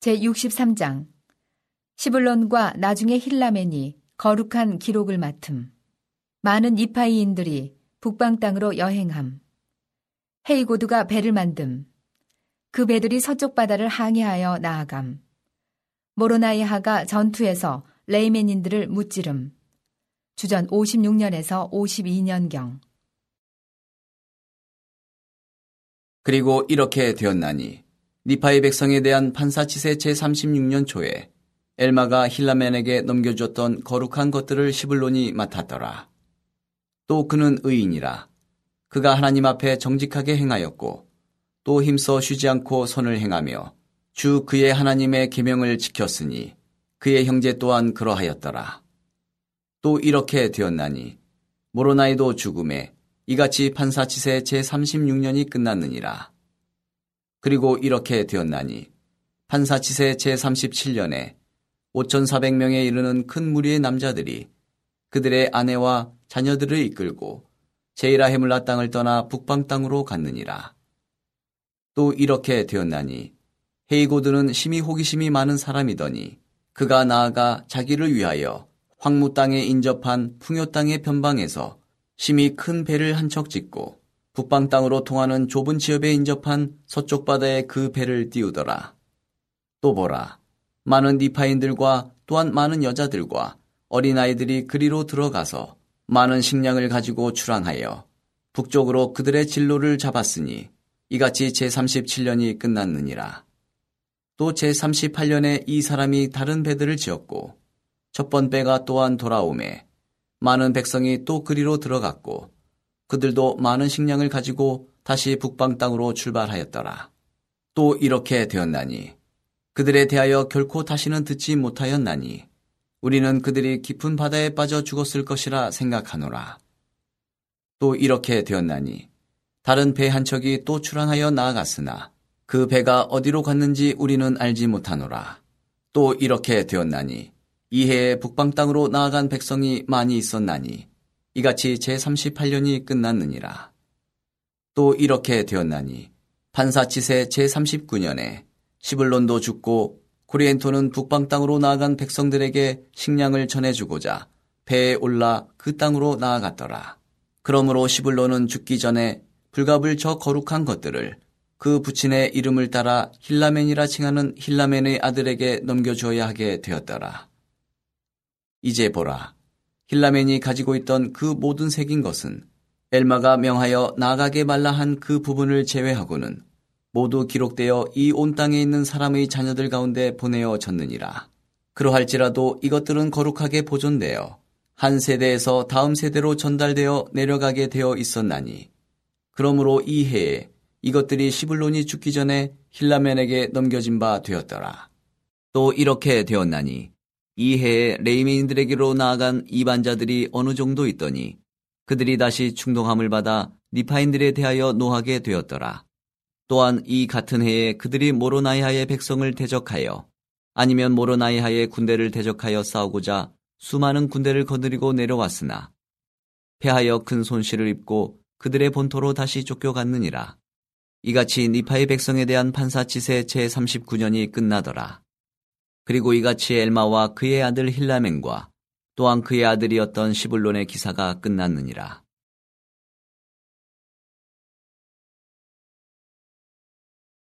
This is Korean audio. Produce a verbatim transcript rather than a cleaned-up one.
제육십삼 장 시블론과 나중에 힐라멘이 거룩한 기록을 맡음. 많은 이파이인들이 북방 땅으로 여행함. 헤이고드가 배를 만듦. 그 배들이 서쪽 바다를 항해하여 나아감. 모로나이하가 전투에서 레이멘인들을 무찌름. 주전 오십육 년에서 오십이 년경. 그리고 이렇게 되었나니 니파의 백성에 대한 판사치세 제삼십육 년 초에 엘마가 힐라멘에게 넘겨주었던 거룩한 것들을 시블론이 맡았더라. 또 그는 의인이라. 그가 하나님 앞에 정직하게 행하였고 또 힘써 쉬지 않고 선을 행하며 주 그의 하나님의 계명을 지켰으니 그의 형제 또한 그러하였더라. 또 이렇게 되었나니 모로나이도 죽음에 이같이 판사치세 제삼십육 년이 끝났느니라. 그리고 이렇게 되었나니 판사치세 제삼십칠 년에 오천사백 명에 이르는 큰 무리의 남자들이 그들의 아내와 자녀들을 이끌고 제이라헤물라 땅을 떠나 북방 땅으로 갔느니라. 또 이렇게 되었나니 헤이고드는 심히 호기심이 많은 사람이더니 그가 나아가 자기를 위하여 황무 땅에 인접한 풍요 땅의 변방에서 심히 큰 배를 한 척 짓고 북방 땅으로 통하는 좁은 지역에 인접한 서쪽 바다에 그 배를 띄우더라. 또 보라, 많은 니파인들과 또한 많은 여자들과 어린아이들이 그리로 들어가서 많은 식량을 가지고 출항하여 북쪽으로 그들의 진로를 잡았으니 이같이 제삼십칠 년이 끝났느니라. 또 제삼십팔 년에 이 사람이 다른 배들을 지었고 첫 번 배가 또한 돌아오매 많은 백성이 또 그리로 들어갔고 그들도 많은 식량을 가지고 다시 북방 땅으로 출발하였더라. 또 이렇게 되었나니 그들에 대하여 결코 다시는 듣지 못하였나니 우리는 그들이 깊은 바다에 빠져 죽었을 것이라 생각하노라. 또 이렇게 되었나니 다른 배 한 척이 또 출항하여 나아갔으나 그 배가 어디로 갔는지 우리는 알지 못하노라. 또 이렇게 되었나니 이 해에 북방 땅으로 나아간 백성이 많이 있었나니 이같이 제삼십팔 년이 끝났느니라. 또 이렇게 되었나니 판사치세 제삼십구 년에 시블론도 죽고 고리엔토는 북방 땅으로 나아간 백성들에게 식량을 전해주고자 배에 올라 그 땅으로 나아갔더라. 그러므로 시블론은 죽기 전에 불갑을 저 거룩한 것들을 그 부친의 이름을 따라 힐라멘이라 칭하는 힐라멘의 아들에게 넘겨주어야 하게 되었더라. 이제 보라, 힐라멘이 가지고 있던 그 모든 새긴 것은 엘마가 명하여 나가게 말라 한 그 부분을 제외하고는 모두 기록되어 이 온 땅에 있는 사람의 자녀들 가운데 보내어졌느니라. 그러할지라도 이것들은 거룩하게 보존되어 한 세대에서 다음 세대로 전달되어 내려가게 되어 있었나니 그러므로 이 해에 이것들이 시블론이 죽기 전에 힐라멘에게 넘겨진 바 되었더라. 또 이렇게 되었나니 이 해에 레이메인들에게로 나아간 이반자들이 어느 정도 있더니 그들이 다시 충동함을 받아 니파인들에 대하여 노하게 되었더라. 또한 이 같은 해에 그들이 모로나이하의 백성을 대적하여 아니면 모로나이하의 군대를 대적하여 싸우고자 수많은 군대를 거느리고 내려왔으나 패하여 큰 손실을 입고 그들의 본토로 다시 쫓겨갔느니라. 이같이 니파의 백성에 대한 판사치세 제삼십구 년이 끝나더라. 그리고 이같이 엘마와 그의 아들 힐라멘과 또한 그의 아들이었던 시블론의 기사가 끝났느니라.